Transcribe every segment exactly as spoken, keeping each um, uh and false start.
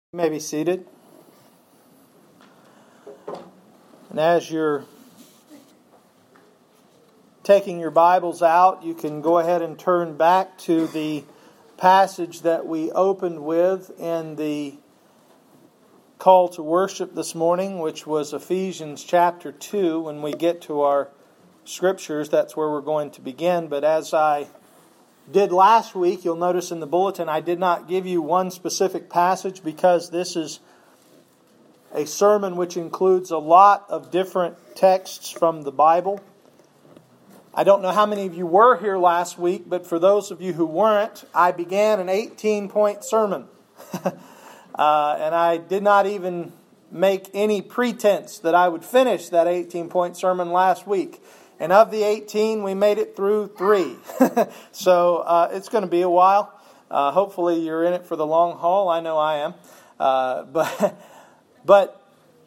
You may be seated. And as you're taking your Bibles out, you can go ahead and turn back to the passage that we opened with in the call to worship this morning, which was Ephesians chapter two. When we get to our scriptures, that's where we're going to begin. But as I did last week, you'll notice in the bulletin I did not give you one specific passage because this is a sermon which includes a lot of different texts from the Bible. I don't know how many of you were here last week, but for those of you who weren't, I began an eighteen-point sermon. uh, and I did not even make any pretense that I would finish that eighteen-point sermon last week. And of the eighteen, we made it through three. so uh, it's going to be a while. Uh, hopefully you're in it for the long haul. I know I am. Uh, but, but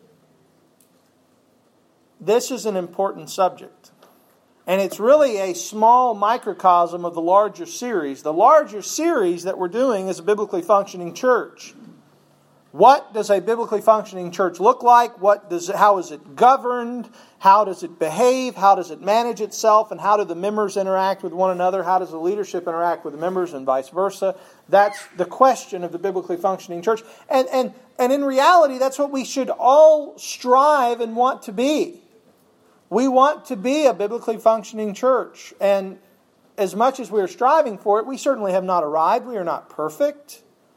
this is an important subject. And it's really a small microcosm of the larger series. The larger series that we're doing is a biblically functioning church. What does a biblically functioning church look like? What does how is it governed? How does it behave? How does it manage itself? And how do the members interact with one another? How does the leadership interact with the members and vice versa? That's the question of the biblically functioning church. And, and, and in reality, that's what we should all strive and want to be. We want to be a biblically functioning church. And as much as we are striving for it, we certainly have not arrived. We are not perfect.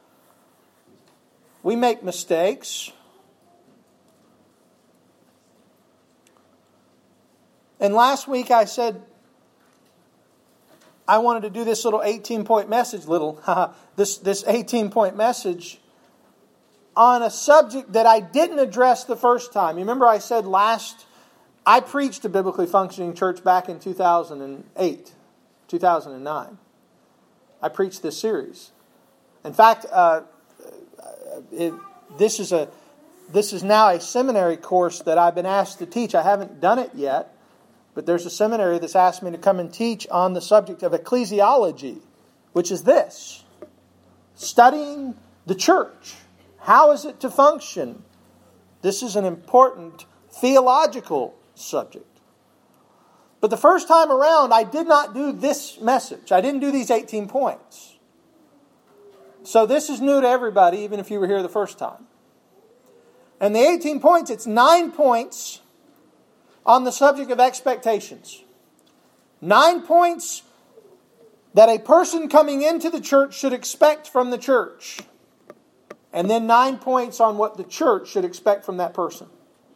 We make mistakes. And last week I said I wanted to do this little eighteen-point message, little, this, this eighteen-point message on a subject that I didn't address the first time. You remember I said last, I preached a biblically functioning church back in two thousand eight, two thousand nine. I preached this series. In fact, uh, It, this is a this is now a seminary course that I've been asked to teach. I haven't done it yet, but there's a seminary that's asked me to come and teach on the subject of ecclesiology, which is this: studying the church. How is it to function? This is an important theological subject. But the first time around, I did not do this message. I didn't do these eighteen points. So this is new to everybody, even if you were here the first time. And the eighteen points, it's nine points on the subject of expectations. Nine points that a person coming into the church should expect from the church. And then nine points on what the church should expect from that person.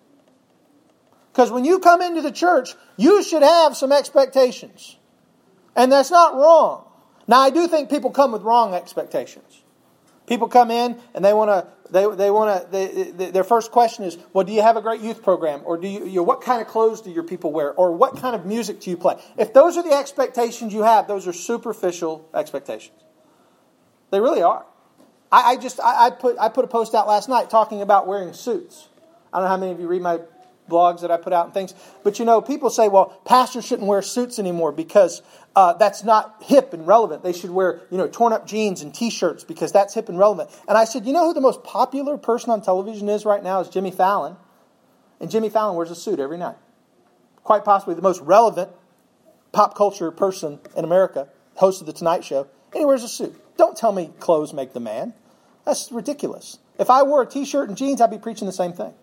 Because when you come into the church, you should have some expectations. And that's not wrong. Now, I do think people come with wrong expectations. People come in and they want to. They they want to. They, they, their first question is, "Well, do you have a great youth program? Or do you, you know, what kind of clothes do your people wear? Or what kind of music do you play?" If those are the expectations you have, those are superficial expectations. They really are. I, I just I, I put I put a post out last night talking about wearing suits. I don't know how many of you read my blogs that I put out and things, but you know, people say, "Well, pastors shouldn't wear suits anymore because." Uh, that's not hip and relevant. They should wear, you know, torn up jeans and t-shirts because that's hip and relevant. And I said, you know who the most popular person on television is right now is Jimmy Fallon. And Jimmy Fallon wears a suit every night. Quite possibly the most relevant pop culture person in America, host of The Tonight Show, and he wears a suit. Don't tell me clothes make the man. That's ridiculous. If I wore a t-shirt and jeans, I'd be preaching the same thing.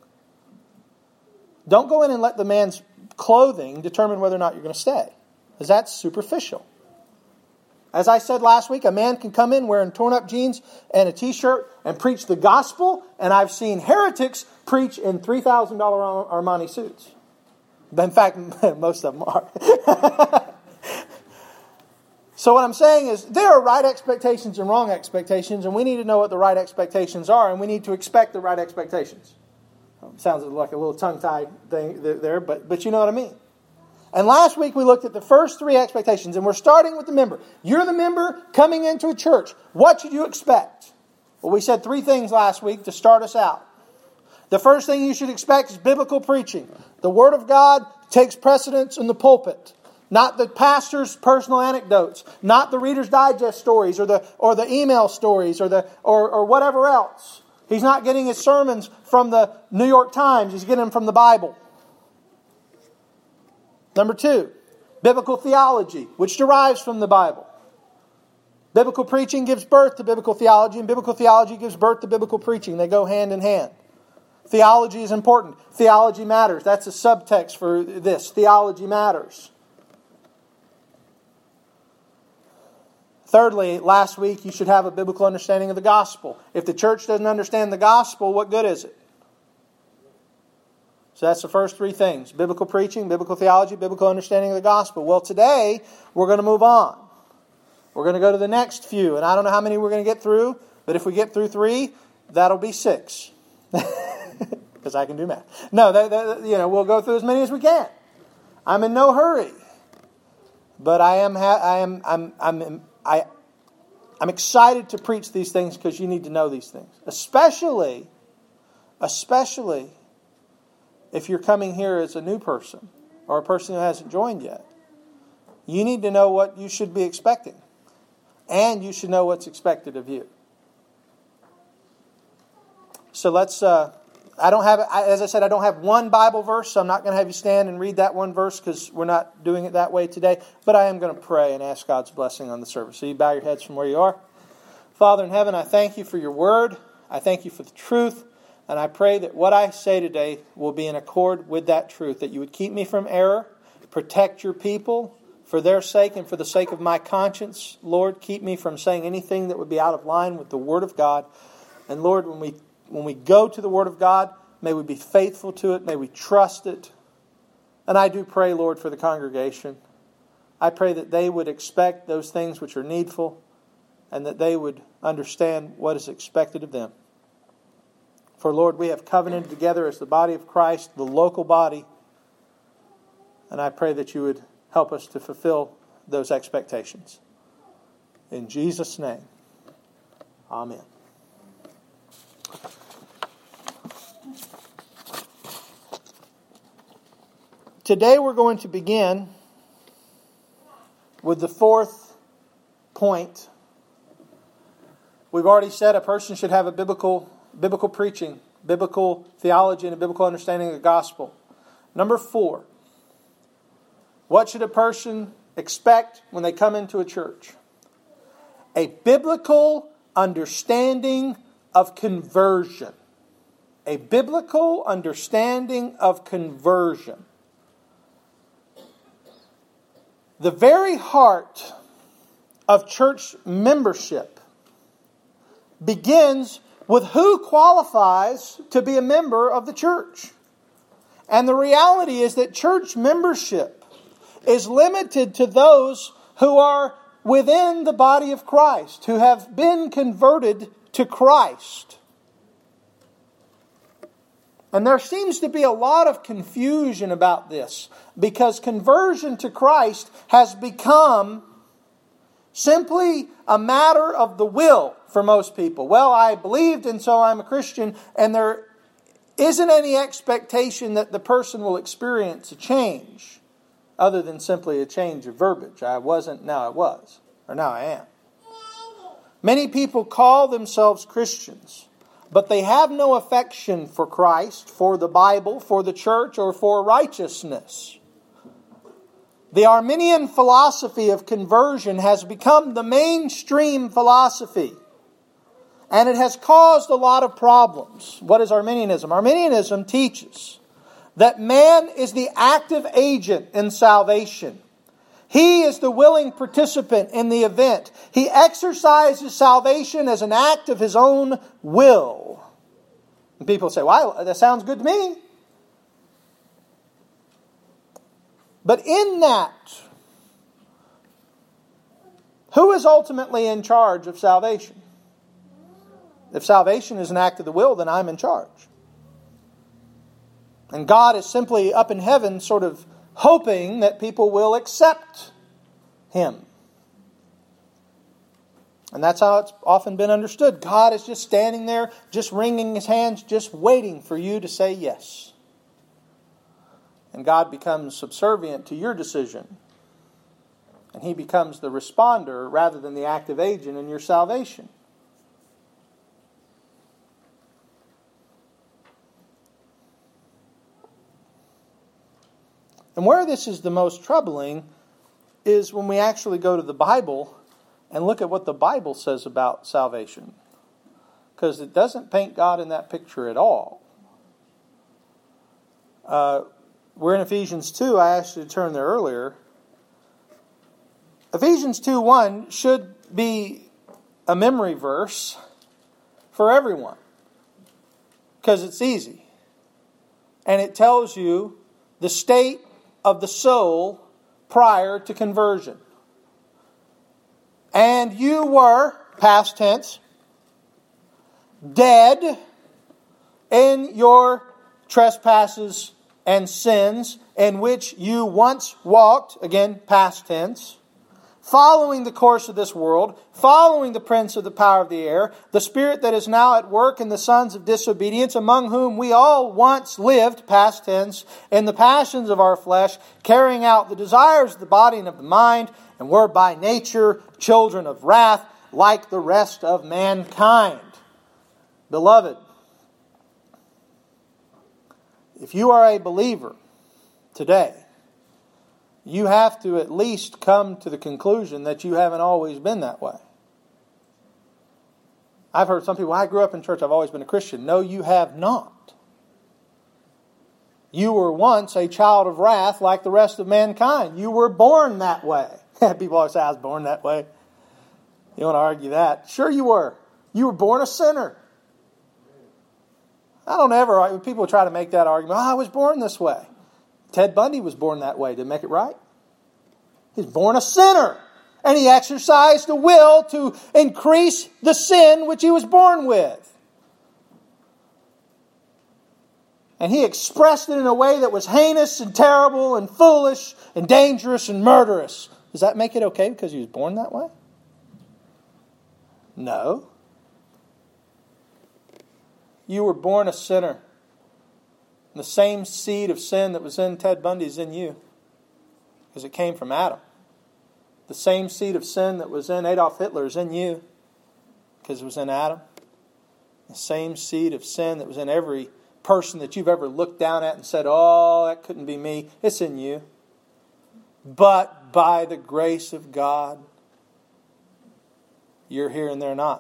Don't go in and let the man's clothing determine whether or not you're going to stay. Because that's superficial. As I said last week, a man can come in wearing torn up jeans and a t-shirt and preach the gospel. And I've seen heretics preach in three thousand dollars Armani suits. In fact, most of them are. So what I'm saying is there are right expectations and wrong expectations. And we need to know what the right expectations are. And we need to expect the right expectations. Sounds like a little tongue-tied thing there, but, but you know what I mean. And last week we looked at the first three expectations, and we're starting with the member. You're the member coming into a church. What should you expect? Well, we said three things last week to start us out. The first thing you should expect is biblical preaching. The Word of God takes precedence in the pulpit. Not the pastor's personal anecdotes, not the Reader's Digest stories or the or the email stories or the or, or whatever else. He's not getting his sermons from the New York Times. He's getting them from the Bible. Number two, biblical theology, which derives from the Bible. Biblical preaching gives birth to biblical theology, and biblical theology gives birth to biblical preaching. They go hand in hand. Theology is important. Theology matters. That's a subtext for this. Theology matters. Thirdly, last week you should have a biblical understanding of the gospel. If the church doesn't understand the gospel, what good is it? So that's the first three things. Biblical preaching, biblical theology, biblical understanding of the gospel. Well, today we're going to move on. We're going to go to the next few. And I don't know how many we're going to get through, but if we get through three, that'll be six. Because I can do math. No, that, that, you know, we'll go through as many as we can. I'm in no hurry. But I am, ha- I am, I'm, I'm, I, I'm excited to preach these things because you need to know these things. Especially, especially if you're coming here as a new person or a person who hasn't joined yet. You need to know what you should be expecting. And you should know what's expected of you. So let's, uh, I don't have, as I said, I don't have one Bible verse, so I'm not going to have you stand and read that one verse because we're not doing it that way today. But I am going to pray and ask God's blessing on the service. So you bow your heads from where you are. Father in heaven, I thank you for your word. I thank you for the truth. And I pray that what I say today will be in accord with that truth, that you would keep me from error, protect your people for their sake and for the sake of my conscience. Lord, keep me from saying anything that would be out of line with the Word of God. And Lord, when we when we go to the Word of God, may we be faithful to it. May we trust it. And I do pray, Lord, for the congregation. I pray that they would expect those things which are needful and that they would understand what is expected of them. For, Lord, we have covenanted together as the body of Christ, the local body. And I pray that you would help us to fulfill those expectations. In Jesus' name, amen. Today we're going to begin with the fourth point. We've already said a person should have a biblical biblical preaching, biblical theology, and a biblical understanding of the gospel. Number four, what should a person expect when they come into a church? A biblical understanding of conversion. A biblical understanding of conversion. The very heart of church membership begins with who qualifies to be a member of the church. And the reality is that church membership is limited to those who are within the body of Christ, who have been converted to Christ. And there seems to be a lot of confusion about this, because conversion to Christ has become simply a matter of the will for most people. Well, I believed and so I'm a Christian, and there isn't any expectation that the person will experience a change other than simply a change of verbiage. I wasn't, now I was, or now I am. Many people call themselves Christians, but they have no affection for Christ, for the Bible, for the church, or for righteousness. The Arminian philosophy of conversion has become the mainstream philosophy. And it has caused a lot of problems. What is Arminianism? Arminianism teaches that man is the active agent in salvation. He is the willing participant in the event. He exercises salvation as an act of his own will. And people say, well, that sounds good to me. But in that, who is ultimately in charge of salvation? If salvation is an act of the will, then I'm in charge. And God is simply up in heaven sort of hoping that people will accept Him. And that's how it's often been understood. God is just standing there, just wringing His hands, just waiting for you to say yes. And God becomes subservient to your decision. And He becomes the responder rather than the active agent in your salvation. And where this is the most troubling is when we actually go to the Bible and look at what the Bible says about salvation. Because it doesn't paint God in that picture at all. Uh, we're in Ephesians two. I asked you to turn there earlier. Ephesians two one should be a memory verse for everyone. Because it's easy. And it tells you the state of the soul prior to conversion. And you were, past tense, dead in your trespasses and sins, in which you once walked, again, past tense, following the course of this world, following the prince of the power of the air, the spirit that is now at work in the sons of disobedience, among whom we all once lived, past tense, in the passions of our flesh, carrying out the desires of the body and of the mind, and were by nature children of wrath, like the rest of mankind. Beloved, if you are a believer today, you have to at least come to the conclusion that you haven't always been that way. I've heard some people, I grew up in church, I've always been a Christian. No, you have not. You were once a child of wrath like the rest of mankind. You were born that way. People always say, I was born that way. You want to argue that? Sure you were. You were born a sinner. I don't ever, when people try to make that argument, oh, I was born this way. Ted Bundy was born that way. Did it make it right? He was born a sinner. And he exercised the will to increase the sin which he was born with. And he expressed it in a way that was heinous and terrible and foolish and dangerous and murderous. Does that make it okay because he was born that way? No. You were born a sinner. The same seed of sin that was in Ted Bundy is in you. Because it came from Adam. The same seed of sin that was in Adolf Hitler is in you. Because it was in Adam. The same seed of sin that was in every person that you've ever looked down at and said, oh, that couldn't be me. It's in you. But by the grace of God, you're here and they're not.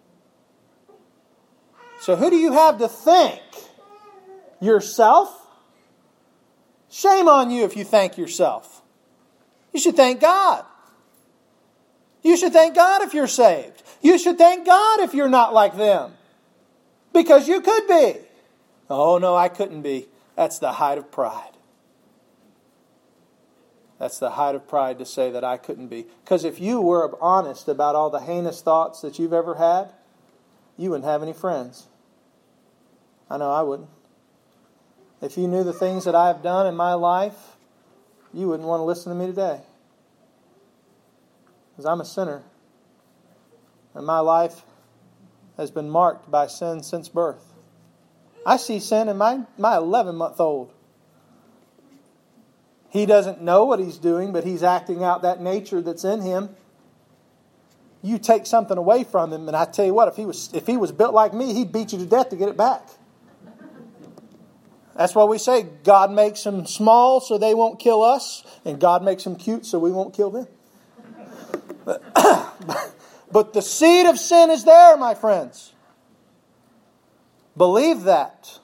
So who do you have to thank? Yourself? Shame on you if you thank yourself. You should thank God. You should thank God if you're saved. You should thank God if you're not like them. Because you could be. Oh no, I couldn't be. That's the height of pride. That's the height of pride to say that I couldn't be. Because if you were honest about all the heinous thoughts that you've ever had, you wouldn't have any friends. I know I wouldn't. If you knew the things that I've done in my life, you wouldn't want to listen to me today. Because I'm a sinner. And my life has been marked by sin since birth. I see sin in my, my eleven-month-old. He doesn't know what he's doing, but he's acting out that nature that's in him. You take something away from him, and I tell you what, if he was if he was built like me, he'd beat you to death to get it back. That's why we say God makes them small so they won't kill us, and God makes them cute so we won't kill them. But, but the seed of sin is there, my friends. Believe that.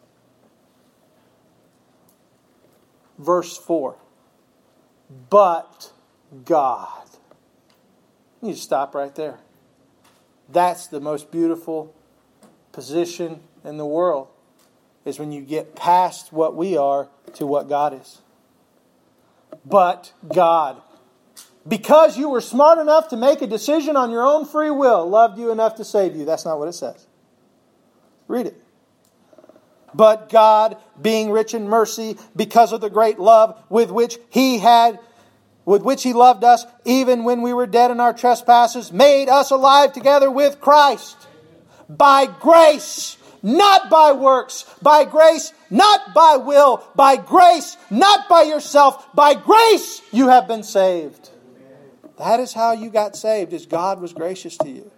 Verse four. But God. You just stop right there. That's the most beautiful position in the world. Is when you get past what we are to what God is. But God. Because you were smart enough to make a decision on your own free will, loved you enough to save you. That's not what it says. Read it. But God, being rich in mercy, because of the great love with which He had, with which He loved us, even when we were dead in our trespasses, made us alive together with Christ. By grace, not by works. By grace, not by will. By grace, not by yourself. By grace, you have been saved. That is how you got saved, is God was gracious to you.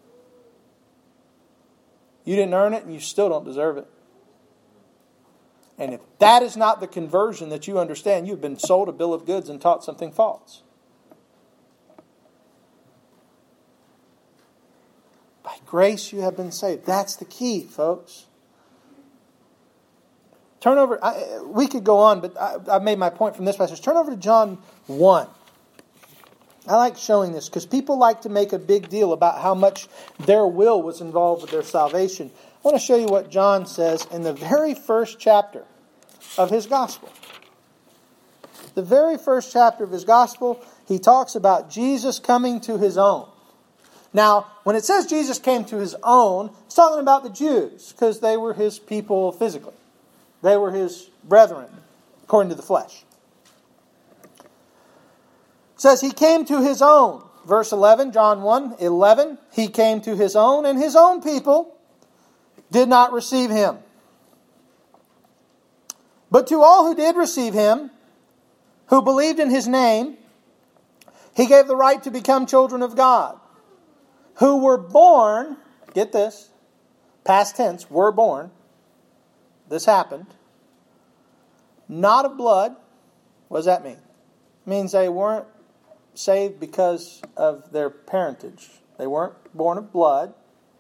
You didn't earn it and you still don't deserve it. And if that is not the conversion that you understand, you've been sold a bill of goods and taught something false. By grace you have been saved. That's the key, folks. Turn over, I, we could go on, but I, I've made my point from this passage. Turn over to John one. I like showing this because people like to make a big deal about how much their will was involved with their salvation. I want to show you what John says in the very first chapter of his gospel. The very first chapter of his gospel, he talks about Jesus coming to his own. Now, when it says Jesus came to his own, it's talking about the Jews because they were his people physically. They were his brethren, according to the flesh. It says he came to his own. Verse eleven, John one, eleven. He came to his own, and his own people did not receive him. But to all who did receive him, who believed in his name, he gave the right to become children of God, who were born, get this, past tense, were born. This happened. Not of blood. What does that mean? It means they weren't saved because of their parentage. They weren't born of blood.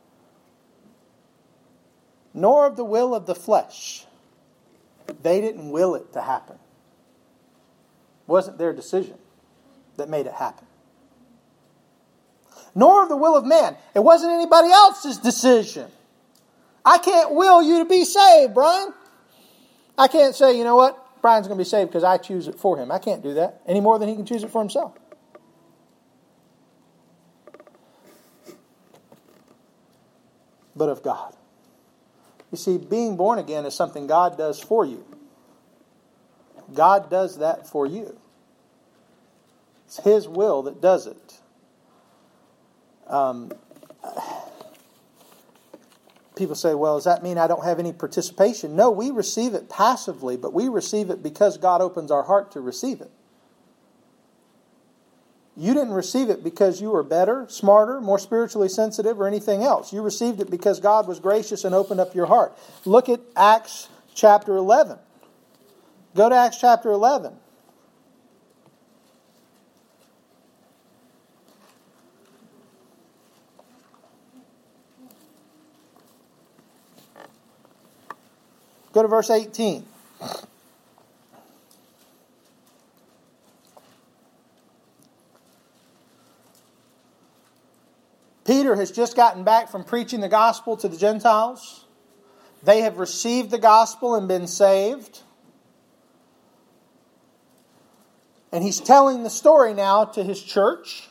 Nor of the will of the flesh. They didn't will it to happen. It wasn't their decision that made it happen. Nor of the will of man. It wasn't anybody else's decision. I can't will you to be saved, Brian. I can't say, you know what, Brian's going to be saved because I choose it for him. I can't do that any more than he can choose it for himself. But of God. You see, being born again is something God does for you. God does that for you. It's His will that does it. Um, people say, well, does that mean I don't have any participation? No, we receive it passively, but we receive it because God opens our heart to receive it. You didn't receive it because you were better, smarter, more spiritually sensitive, or anything else. You received it because God was gracious and opened up your heart. Look at Acts chapter eleven. Go to Acts chapter eleven. Go to verse eighteen. Peter has just gotten back from preaching the gospel to the Gentiles. They have received the gospel and been saved. And he's telling the story now to his church.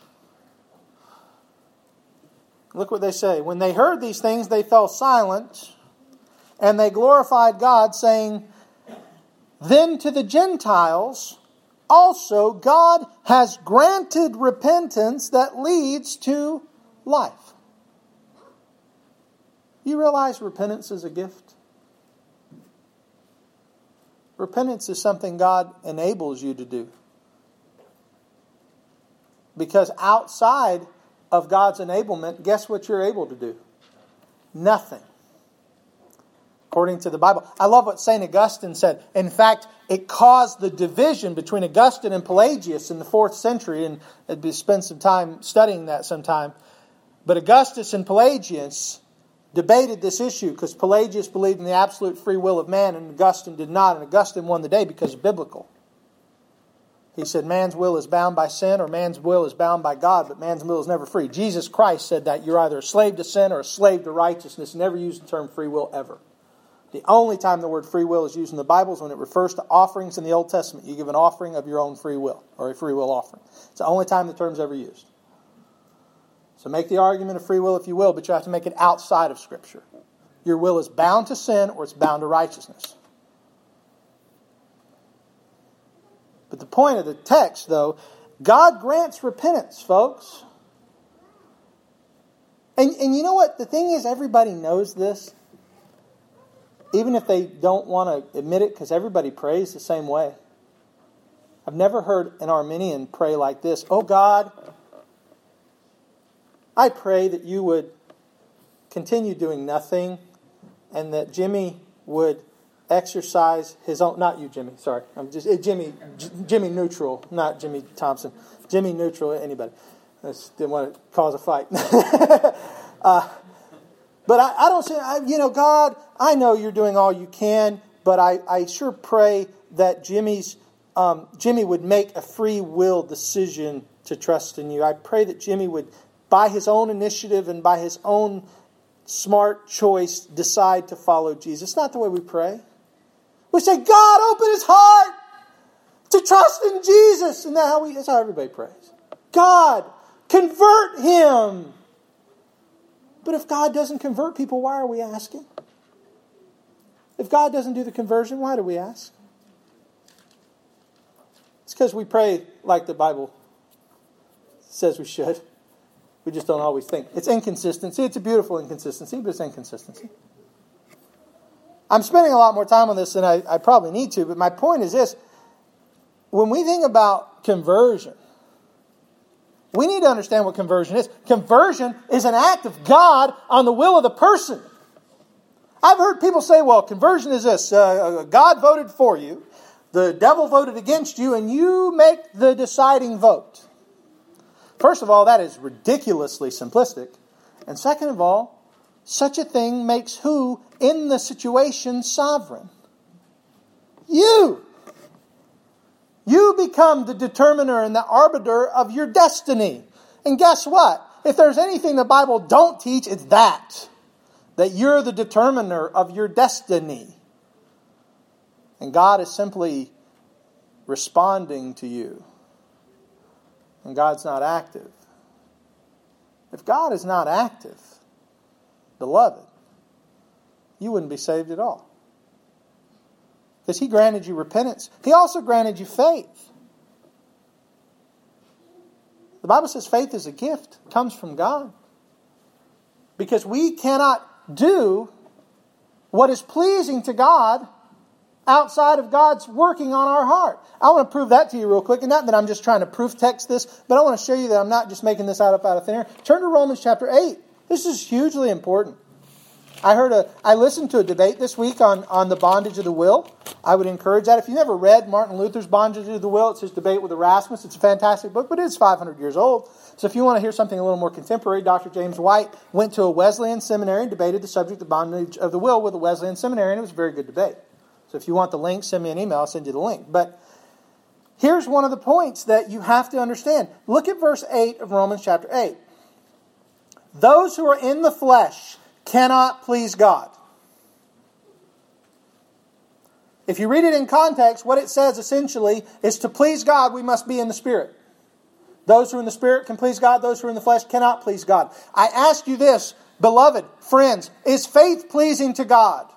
Look what they say. When they heard these things, they fell silent, and they glorified God, saying, then to the Gentiles also God has granted repentance that leads to life. You realize repentance is a gift? Repentance is something God enables you to do. Because outside of God's enablement, guess what you're able to do? Nothing. According to the Bible. I love what Saint Augustine said. In fact, it caused the division between Augustine and Pelagius in the fourth century, and I'd be spend some time studying that sometime. But Augustus and Pelagius debated this issue because Pelagius believed in the absolute free will of man and Augustine did not. And Augustine won the day because it's biblical. He said man's will is bound by sin or man's will is bound by God, but man's will is never free. Jesus Christ said that you're either a slave to sin or a slave to righteousness. Never used the term free will ever. The only time the word free will is used in the Bible is when it refers to offerings in the Old Testament. You give an offering of your own free will or a free will offering. It's the only time the term's ever used. So make the argument of free will if you will, but you have to make it outside of Scripture. Your will is bound to sin or it's bound to righteousness. But the point of the text, though, God grants repentance, folks. And, and you know what? The thing is, everybody knows this. Even if they don't want to admit it, because everybody prays the same way. I've never heard an Arminian pray like this. Oh God, I pray that you would continue doing nothing and that Jimmy would exercise his own, not you, Jimmy, sorry. I'm just, Jimmy, J- Jimmy Neutral, not Jimmy Thompson. Jimmy Neutral, anybody. I just didn't want to cause a fight. uh, but I, I don't say, I, you know, God, I know you're doing all you can, but I, I sure pray that Jimmy's, um, Jimmy would make a free will decision to trust in you. I pray that Jimmy would, by his own initiative and by his own smart choice, decide to follow Jesus. It's not the way we pray. We say, God, open his heart to trust in Jesus. And that's how, we, that's how everybody prays. God, convert him. But if God doesn't convert people, why are we asking? If God doesn't do the conversion, why do we ask? It's because we pray like the Bible says we should. We just don't always think. It's inconsistency. It's a beautiful inconsistency, but it's inconsistency. I'm spending a lot more time on this than I, I probably need to, but my point is this. When we think about conversion, we need to understand what conversion is. Conversion is an act of God on the will of the person. I've heard people say, well, conversion is this. Uh, God voted for you. The devil voted against you, and you make the deciding vote. First of all, that is ridiculously simplistic. And second of all, such a thing makes who in the situation sovereign? You. You become the determiner and the arbiter of your destiny. And guess what? If there's anything the Bible don't teach, it's that. That you're the determiner of your destiny. And God is simply responding to you. And God's not active. If God is not active, beloved, you wouldn't be saved at all. Because He granted you repentance. He also granted you faith. The Bible says faith is a gift. It comes from God. Because we cannot do what is pleasing to God outside of God's working on our heart. I want to prove that to you real quick. And not that I'm just trying to proof text this, but I want to show you that I'm not just making this out of, out of thin air. Turn to Romans chapter eight. This is hugely important. I heard a, I listened to a debate this week on, on the bondage of the will. I would encourage that. If you've never read Martin Luther's Bondage of the Will, it's his debate with Erasmus. It's a fantastic book, but it is five hundred years old. So if you want to hear something a little more contemporary, Doctor James White went to a Wesleyan seminary and debated the subject of bondage of the will with a Wesleyan seminary, and it was a very good debate. So if you want the link, send me an email. I'll send you the link. But here's one of the points that you have to understand. Look at verse eight of Romans chapter eight. Those who are in the flesh cannot please God. If you read it in context, what it says essentially is to please God, we must be in the Spirit. Those who are in the Spirit can please God. Those who are in the flesh cannot please God. I ask you this, beloved friends, is faith pleasing to God?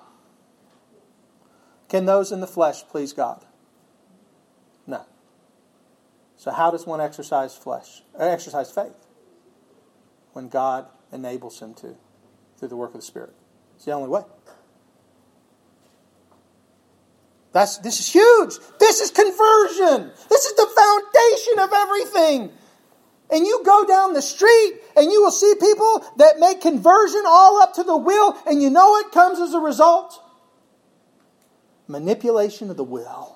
Can those in the flesh please God? No. So how does one exercise flesh, or exercise faith? When God enables him to, through the work of the Spirit. It's the only way. That's, this is huge. This is conversion. This is the foundation of everything. And you go down the street and you will see people that make conversion all up to the will. And you know what comes as a result? Manipulation of the will.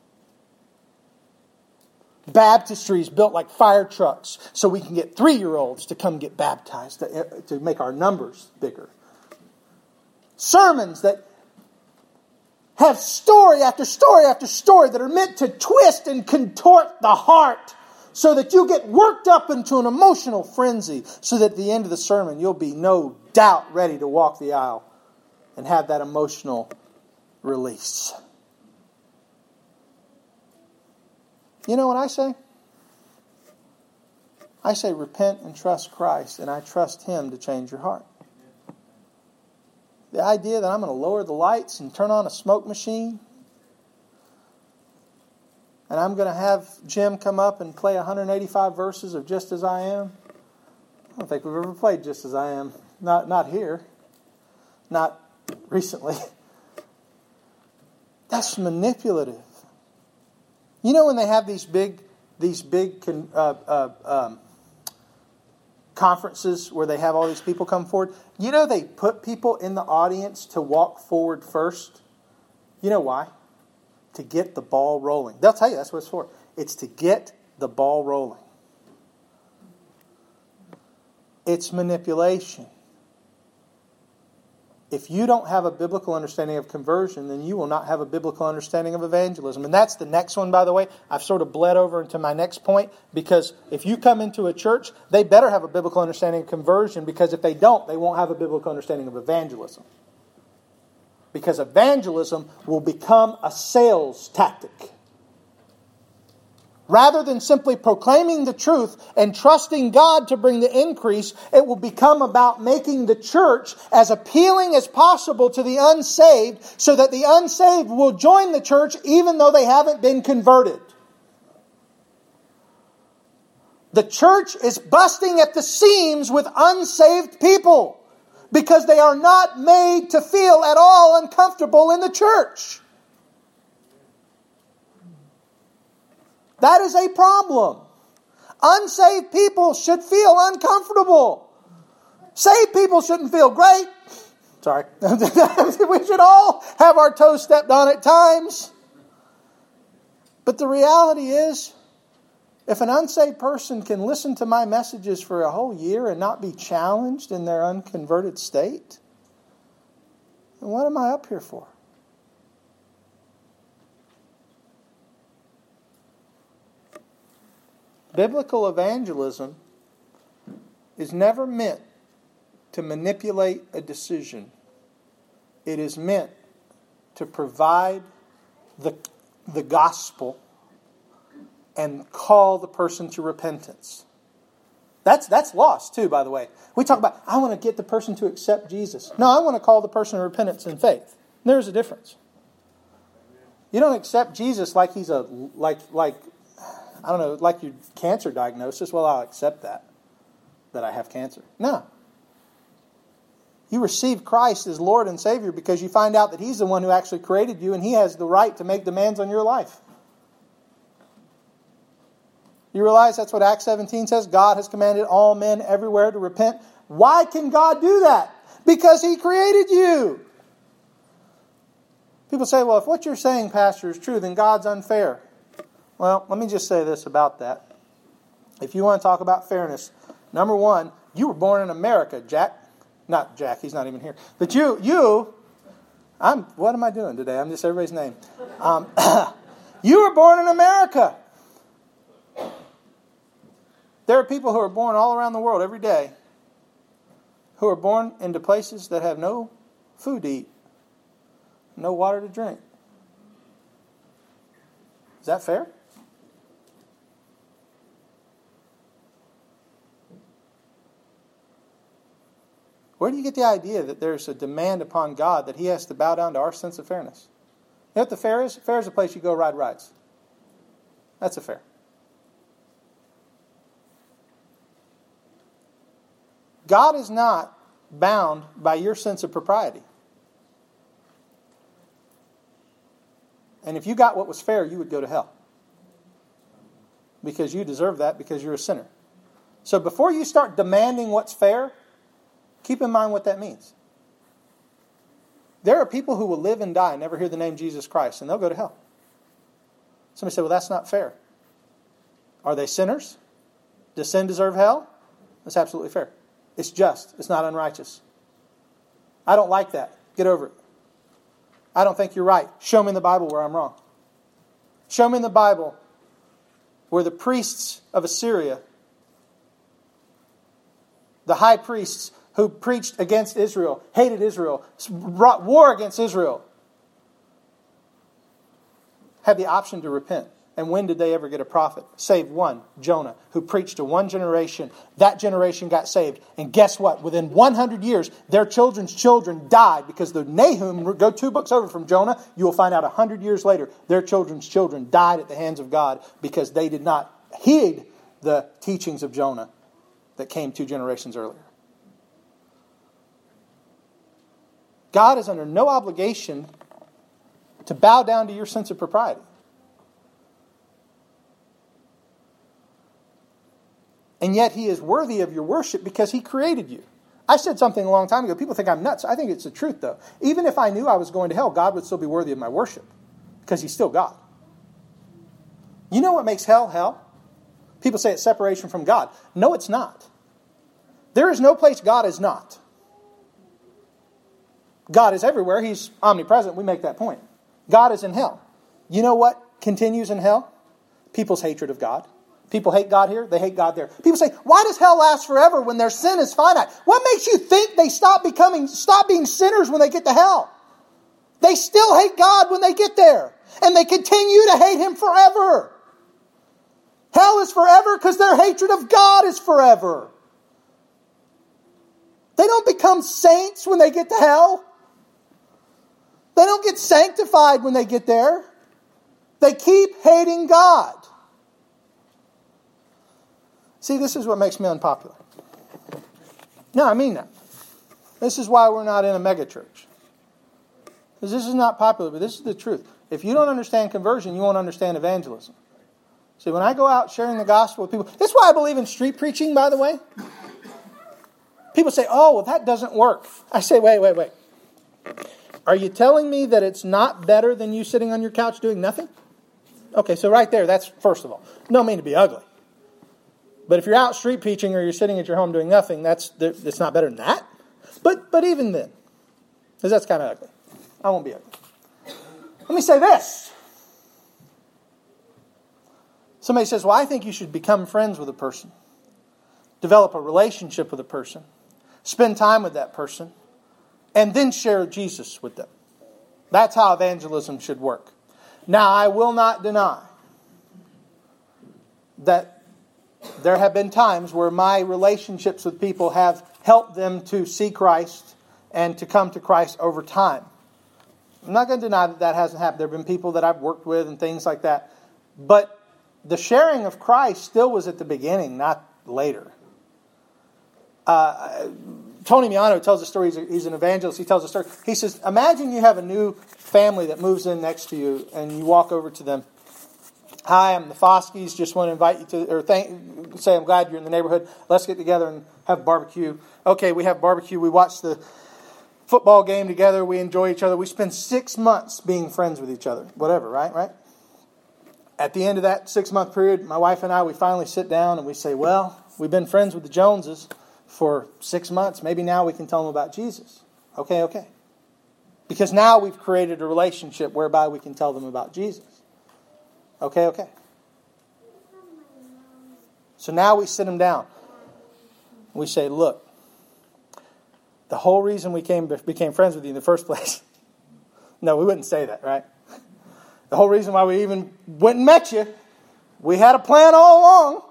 Baptistries built like fire trucks so we can get three-year-olds to come get baptized, to, to make our numbers bigger. Sermons that have story after story after story that are meant to twist and contort the heart so that you get worked up into an emotional frenzy so that at the end of the sermon you'll be no doubt ready to walk the aisle and have that emotional release. You know what I say? I say repent and trust Christ, and I trust Him to change your heart. The idea that I'm going to lower the lights and turn on a smoke machine, and I'm going to have Jim come up and play one hundred eighty-five verses of Just As I Am. I don't think we've ever played Just As I Am. Not, not here. Not recently. That's manipulative. You know when they have these big, these big uh, uh, um, conferences where they have all these people come forward? You know they put people in the audience to walk forward first You know why? To get the ball rolling. They'll tell you that's what it's for. It's to get the ball rolling. It's manipulation. If you don't have a biblical understanding of conversion, then you will not have a biblical understanding of evangelism. And that's the next one, by the way. I've sort of bled over into my next point, because if you come into a church, they better have a biblical understanding of conversion, because if they don't, they won't have a biblical understanding of evangelism. Because evangelism will become a sales tactic. Rather than simply proclaiming the truth and trusting God to bring the increase, it will become about making the church as appealing as possible to the unsaved, so that the unsaved will join the church even though they haven't been converted. The church is busting at the seams with unsaved people, because they are not made to feel at all uncomfortable in the church. That is a problem. Unsaved people should feel uncomfortable. Saved people shouldn't feel great. Sorry. We should all have our toes stepped on at times. But the reality is, if an unsaved person can listen to my messages for a whole year and not be challenged in their unconverted state, then what am I up here for? Biblical evangelism is never meant to manipulate a decision. It is meant to provide the, the gospel and call the person to repentance. That's, that's lost too, by the way. We talk about, I want to get the person to accept Jesus. No, I want to call the person to repentance and faith. There's a difference. You don't accept Jesus like he's a, like, like, I don't know, like your cancer diagnosis. Well, I'll accept that, that I have cancer. No. You receive Christ as Lord and Savior because you find out that He's the one who actually created you, and He has the right to make demands on your life. You realize that's what Acts seventeen says? God has commanded all men everywhere to repent. Why can God do that? Because He created you. People say, well, if what you're saying, Pastor, is true, then God's unfair. Well, let me just say this about that. If you want to talk about fairness, number one, you were born in America, Jack. Not Jack, he's not even here. But you, you, I'm, what am I doing today? I'm just everybody's name. Um, you were born in America. There are people who are born all around the world every day who are born into places that have no food to eat, no water to drink. Is that fair? Where do you get the idea that there's a demand upon God that He has to bow down to our sense of fairness? You know what the fair is? Fair is a place you go ride rides. That's a fair. God is not bound by your sense of propriety. And if you got what was fair, you would go to hell. Because you deserve that because you're a sinner. So before you start demanding what's fair, keep in mind what that means. There are people who will live and die and never hear the name Jesus Christ, and they'll go to hell. Somebody say, well, that's not fair. Are they sinners? Does sin deserve hell? That's absolutely fair. It's just. It's not unrighteous. I don't like that. Get over it. I don't think you're right. Show me in the Bible where I'm wrong. Show me in the Bible where the priests of Assyria, the high priests who preached against Israel, hated Israel, brought war against Israel, had the option to repent. And when did they ever get a prophet? Save one, Jonah, who preached to one generation. That generation got saved. And guess what? Within one hundred years, their children's children died because the Nahum, go two books over from Jonah, you will find out one hundred years later, their children's children died at the hands of God because they did not heed the teachings of Jonah that came two generations earlier. God is under no obligation to bow down to your sense of propriety. And yet He is worthy of your worship because He created you. I said something a long time ago. People think I'm nuts. I think it's the truth, though. Even if I knew I was going to hell, God would still be worthy of my worship because He's still God. You know what makes hell hell? People say it's separation from God. No, it's not. There is no place God is not. God is everywhere. He's omnipresent. We make that point. God is in hell. You know what continues in hell? People's hatred of God. People hate God here. They hate God there. People say, why does hell last forever when their sin is finite? What makes you think they stop becoming, stop being sinners when they get to hell? They still hate God when they get there. And they continue to hate Him forever. Hell is forever because their hatred of God is forever. They don't become saints when they get to hell. They don't get sanctified when they get there. They keep hating God. See, this is what makes me unpopular. No, I mean that. This is why we're not in a mega church. Because this is not popular, but this is the truth. If you don't understand conversion, you won't understand evangelism. See, when I go out sharing the gospel with people, this is why I believe in street preaching, by the way. People say, oh, well, that doesn't work. I say, wait, wait, wait. Are you telling me that it's not better than you sitting on your couch doing nothing? Okay, so right there, that's first of all. Don't mean to be ugly. But if you're out street preaching or you're sitting at your home doing nothing, that's it's not better than that. But but even then, because that's kind of ugly. I won't be ugly. Let me say this. Somebody says, well, I think you should become friends with a person. Develop a relationship with a person. Spend time with that person. And then share Jesus with them. That's how evangelism should work. Now, I will not deny that there have been times where my relationships with people have helped them to see Christ and to come to Christ over time. I'm not going to deny that that hasn't happened. There have been people that I've worked with and things like that. But the sharing of Christ still was at the beginning, not later. Uh, Tony Miano tells a story. He's, a, he's an evangelist. He tells a story. He says, imagine you have a new family that moves in next to you, and you walk over to them. Hi, I'm the Foskies. Just want to invite you to, or thank, say I'm glad you're in the neighborhood. Let's get together and have barbecue. Okay, we have barbecue. We watch the football game together. We enjoy each other. We spend six months being friends with each other. Whatever, right? Right? At the end of that six-month period, my wife and I, we finally sit down and we say, well, we've been friends with the Joneses for six months. Maybe now we can tell them about Jesus. Okay, okay. Because now we've created a relationship whereby we can tell them about Jesus. Okay, okay. So now we sit them down. We say, look, the whole reason we came became friends with you in the first place. No, we wouldn't say that, right? The whole reason why we even went and met you, we had a plan all along.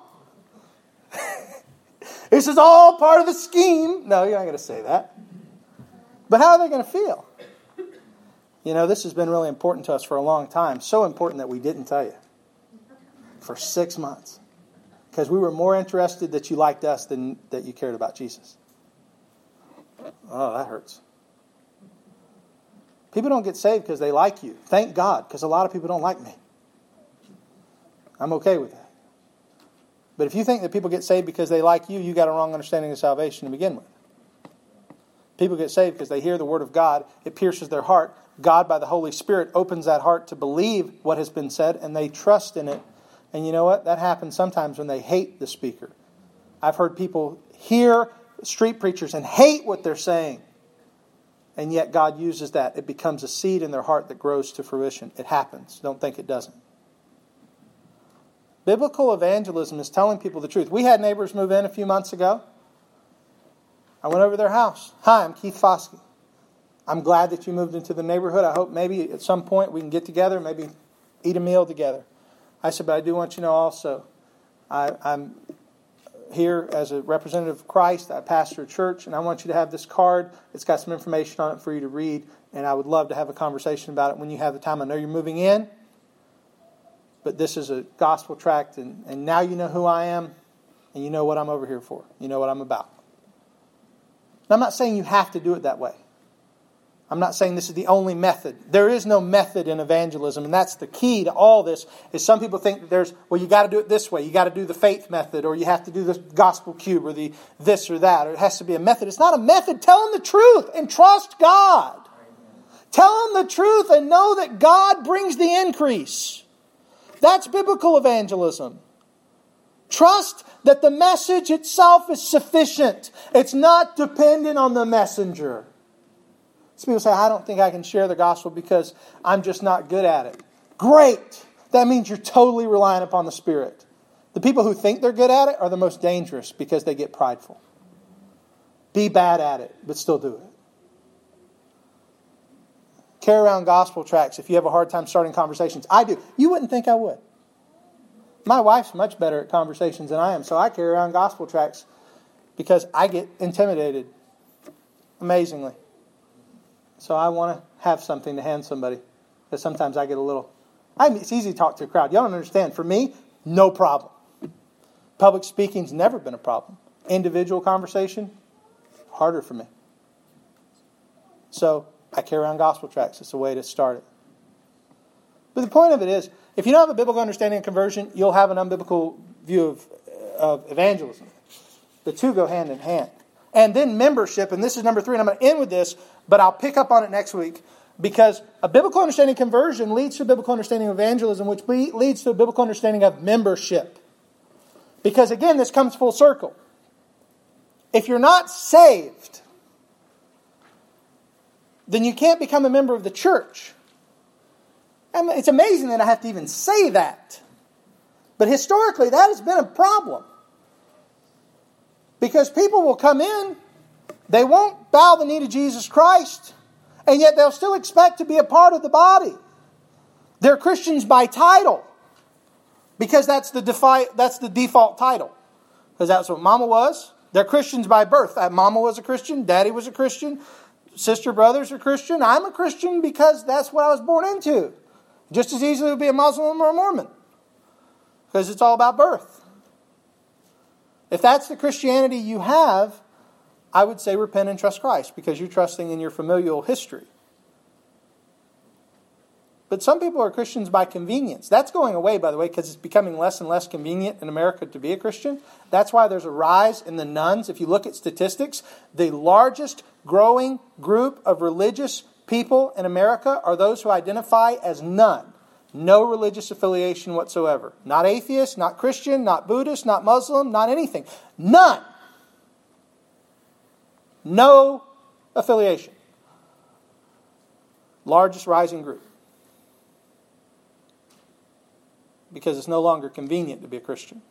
This is all part of the scheme. No, you're not going to say that. But how are they going to feel? You know, this has been really important to us for a long time. So important that we didn't tell you. For six months. Because we were more interested that you liked us than that you cared about Jesus. Oh, that hurts. People don't get saved because they like you. Thank God, because a lot of people don't like me. I'm okay with that. But if you think that people get saved because they like you, you got a wrong understanding of salvation to begin with. People get saved because they hear the Word of God. It pierces their heart. God, by the Holy Spirit, opens that heart to believe what has been said, and they trust in it. And you know what? That happens sometimes when they hate the speaker. I've heard people hear street preachers and hate what they're saying. And yet God uses that. It becomes a seed in their heart that grows to fruition. It happens. Don't think it doesn't. Biblical evangelism is telling people the truth. We had neighbors move in a few months ago. I went over to their house. Hi, I'm Keith Foskey. I'm glad that you moved into the neighborhood. I hope maybe at some point we can get together, maybe eat a meal together. I said, but I do want you to know also, I, I'm here as a representative of Christ. I pastor a church, and I want you to have this card. It's got some information on it for you to read, and I would love to have a conversation about it when you have the time. I know you're moving in, but this is a gospel tract, and, and now you know who I am, and you know what I'm over here for. You know what I'm about. And I'm not saying you have to do it that way. I'm not saying this is the only method. There is no method in evangelism, and that's the key to all this. Is some people think that there's, well, you got to do it this way. You got to do the faith method, or you have to do the gospel cube, or the this or that, or it has to be a method. It's not a method. Tell them the truth and trust God. Tell them the truth and know that God brings the increase. That's biblical evangelism. Trust that the message itself is sufficient. It's not dependent on the messenger. Some people say, I don't think I can share the gospel because I'm just not good at it. Great! That means you're totally relying upon the Spirit. The people who think they're good at it are the most dangerous because they get prideful. Be bad at it, but still do it. Carry around gospel tracts if you have a hard time starting conversations. I do. You wouldn't think I would. My wife's much better at conversations than I am, so I carry around gospel tracts because I get intimidated amazingly. So I want to have something to hand somebody. Because sometimes I get a little... I mean, it's easy to talk to a crowd. Y'all don't understand. For me, no problem. Public speaking's never been a problem. Individual conversation, harder for me. So I carry around gospel tracts. It's a way to start it. But the point of it is, if you don't have a biblical understanding of conversion, you'll have an unbiblical view of, of evangelism. The two go hand in hand. And then membership, and this is number three, and I'm going to end with this, but I'll pick up on it next week, because a biblical understanding of conversion leads to a biblical understanding of evangelism, which leads to a biblical understanding of membership. Because again, this comes full circle. If you're not saved, then you can't become a member of the church. And it's amazing that I have to even say that. But historically, that has been a problem. Because people will come in, they won't bow the knee to Jesus Christ, and yet they'll still expect to be a part of the body. They're Christians by title, because that's the defi- that's the default title. Because that's what Mama was. They're Christians by birth. Mama was a Christian, Daddy was a Christian, sister, brothers are Christian. I'm a Christian because that's what I was born into. Just as easily would be a Muslim or a Mormon. Because it's all about birth. If that's the Christianity you have, I would say repent and trust Christ, because you're trusting in your familial history. But some people are Christians by convenience. That's going away, by the way, because it's becoming less and less convenient in America to be a Christian. That's why there's a rise in the nuns. If you look at statistics, the largest growing group of religious people in America are those who identify as nun. No religious affiliation whatsoever. Not atheist, not Christian, not Buddhist, not Muslim, not anything. None. No affiliation. Largest rising group. Because it's no longer convenient to be a Christian.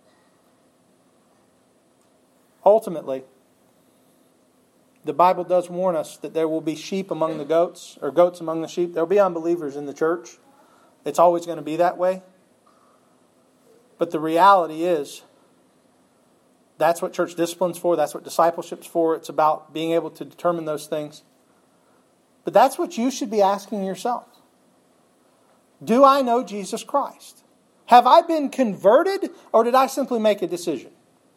Ultimately, the Bible does warn us that there will be sheep among the goats, or goats among the sheep. There will be unbelievers in the church. It's always going to be that way. But the reality is, that's what church discipline's for. That's what discipleship's for. It's about being able to determine those things. But that's what you should be asking yourself. Do I know Jesus Christ? Have I been converted, or did I simply make a decision?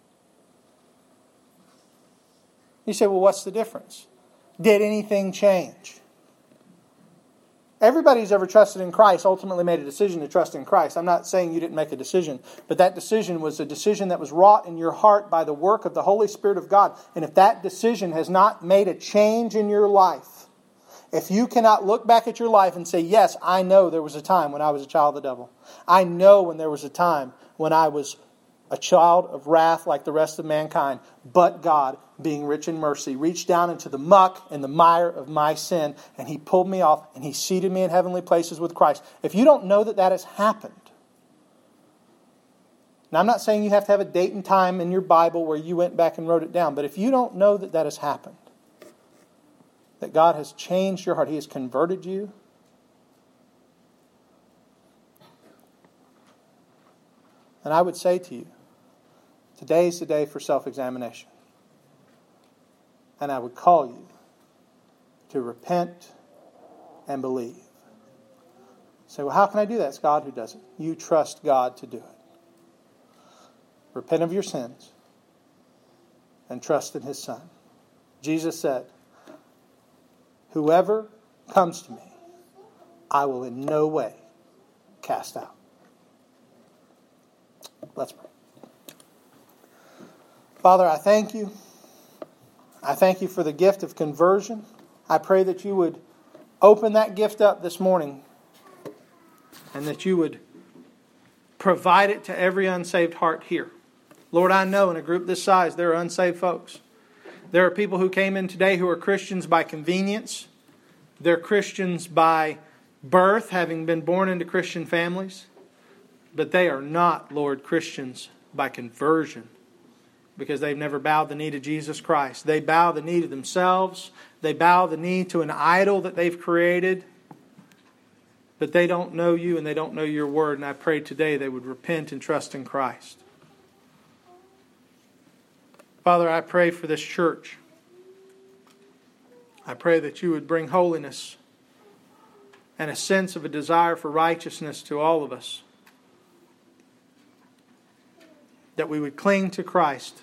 You say, well, what's the difference? Did anything change? Everybody who's ever trusted in Christ ultimately made a decision to trust in Christ. I'm not saying you didn't make a decision, but that decision was a decision that was wrought in your heart by the work of the Holy Spirit of God. And if that decision has not made a change in your life, if you cannot look back at your life and say, yes, I know there was a time when I was a child of the devil. I know when there was a time when I was a child of wrath like the rest of mankind, but God, being rich in mercy, reached down into the muck and the mire of my sin, and He pulled me off, and He seated me in heavenly places with Christ. If you don't know that that has happened, now I'm not saying you have to have a date and time in your Bible where you went back and wrote it down, but if you don't know that that has happened, that God has changed your heart, He has converted you, and I would say to you, today's the day for self-examination. And I would call you to repent and believe. Say, well, how can I do that? It's God who does it. You trust God to do it. Repent of your sins and trust in His Son. Jesus said, Whoever comes to me, I will in no way cast out. Let's pray. Father, I thank you. I thank you for the gift of conversion. I pray that you would open that gift up this morning and that you would provide it to every unsaved heart here. Lord, I know in a group this size there are unsaved folks. There are people who came in today who are Christians by convenience. They're Christians by birth, having been born into Christian families. But they are not, Lord, Christians by conversion, because they've never bowed the knee to Jesus Christ. They bow the knee to themselves. They bow the knee to an idol that they've created. But they don't know you and they don't know your word. And I pray today they would repent and trust in Christ. Father, I pray for this church. I pray that you would bring holiness and a sense of a desire for righteousness to all of us. That we would cling to Christ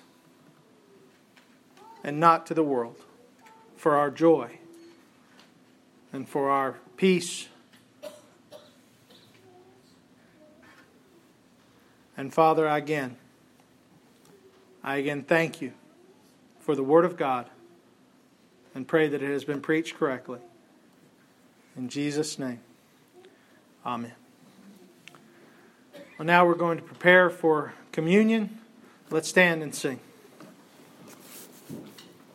and not to the world for our joy and for our peace. And Father, again, I again thank you for the Word of God and pray that it has been preached correctly. In Jesus' name, amen. Well, now we're going to prepare for communion. Let's stand and sing.